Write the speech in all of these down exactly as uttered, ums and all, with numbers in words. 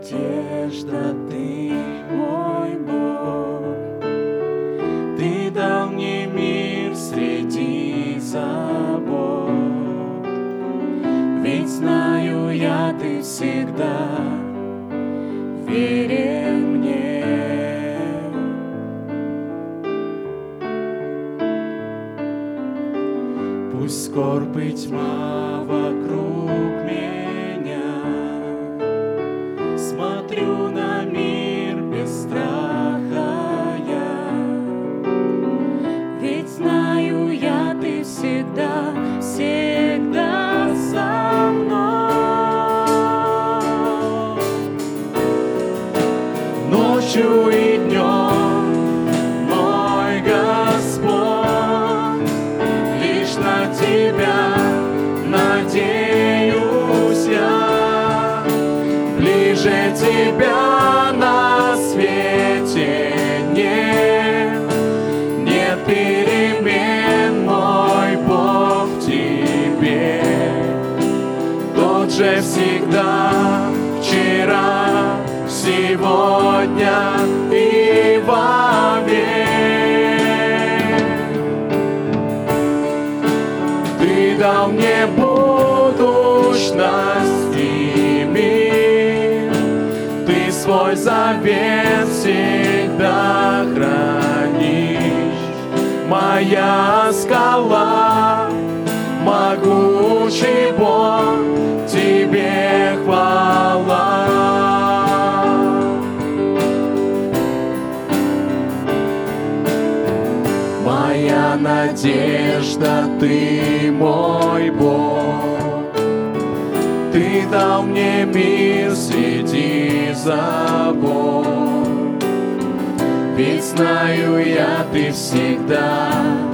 надежда, Ты мой Бог. Ты дал мне мир среди забот, ведь знаю я, Ты всегда верен мне. Пусть скорбь и тьма вокруг меня, смотрю на мир без страха я, ведь знаю я, Ты всегда, всегда со мной. Ночью и днем, мой Господь, лишь на Тебя надеюсь я, ближе Тебя на свете нет, нет перемен, мой Бог в Тебе, тот же всегда, вчера, сегодня и вовек. Ты дал мне будущность и мир, Ты свой завет всегда хранишь. Моя скала, могучий Бог, Тебе хвала. Моя надежда, Ты мой Бог. Ты дал мне мир среди забот, ведь знаю я, Ты всегда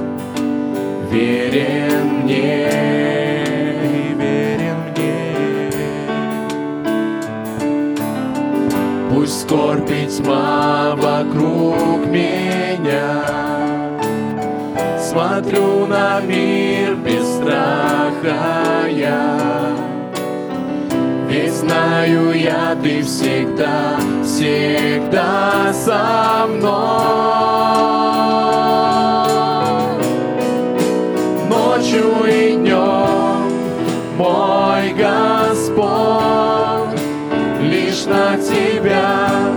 верен мне, верен мне. Пусть скорбь и тьма вокруг меня, смотрю на мир без страха я, ведь знаю я, Ты всегда, всегда со мной. Ночью и днем, мой Господь, лишь на Тебя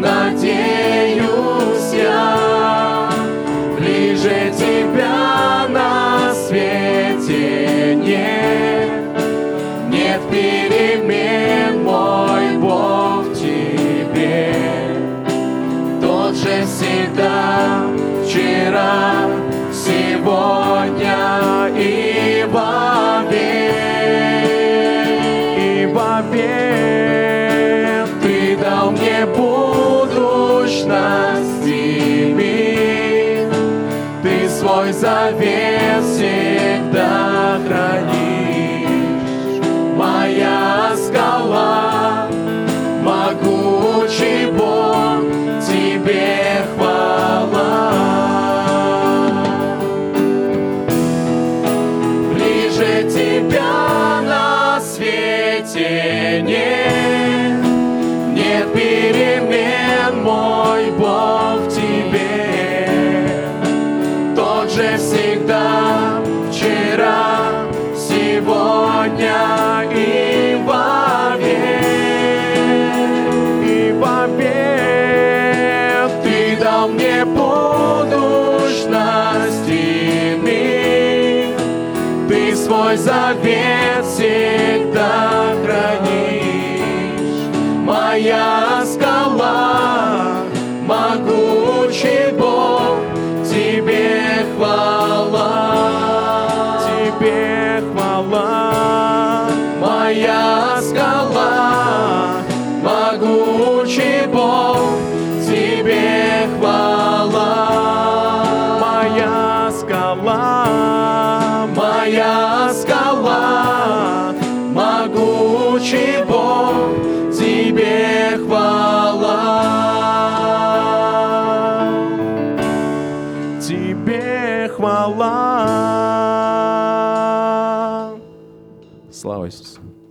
надеюсь я, ближе Тебя на свете нет, нет перемен, мой Бог в Тебе, тот же всегда, вчера, сегодня и вовек, и вовек. Ты дал мне будущность и мир, Ты свой завет всегда хранишь. Моя скала, могучий Бог, Тебе хвала. Ближе Тебя на свете нет, нет перемен, мой Бог в Тебе, тот же всегда, вчера, сегодня и вовек, и вовек. Ты дал мне будущность и мир, Ты свой завет всегда хранишь. Моя скала, могучий Бог, Тебе хвала, Тебе хвала. Моя скала, могучий Бог, Тебе хвала. Моя скала, моя скала, могучий Бог, Тебе хвала, Тебе хвала. Слава Иисусу!